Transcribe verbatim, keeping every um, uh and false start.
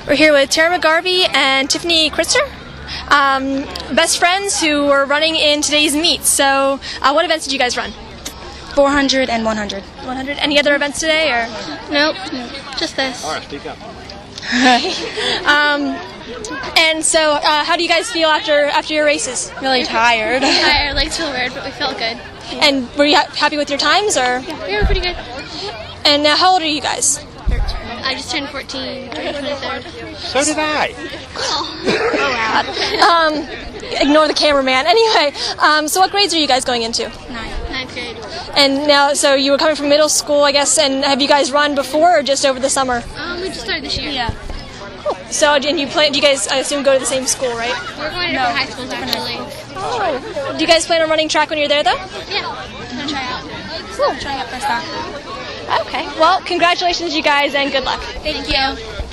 We're here with Tara McGarvey and Tiffany Krister, um, best friends who were running in today's meet. So uh, what events did you guys run? four hundred and one hundred. one hundred. Any other events today? Or Nope, just this. All right, speak up. um, and so uh, how do you guys feel after after your races? Really tired. Our legs feel weird, but we felt good. And were you ha- happy with your times? Or Yeah, we were pretty good. And uh, how old are you guys? I just turned fourteen, turning twenty-third. So did I. Um, ignore the cameraman. Anyway, um, so what grades are you guys going into? Ninth. Ninth grade. And now, so you were coming from middle school, I guess, and have you guys run before or just over the summer? Um, we just started this year. Yeah. So, and you plan? Do you guys, I assume, go to the same school, right? We're going to different high schools, actually. Oh. Do you guys plan on running track when you're there, though? Yeah. Gonna try out. Cool. Trying out first time. Okay. Well, congratulations, you guys, and good luck. Thank you.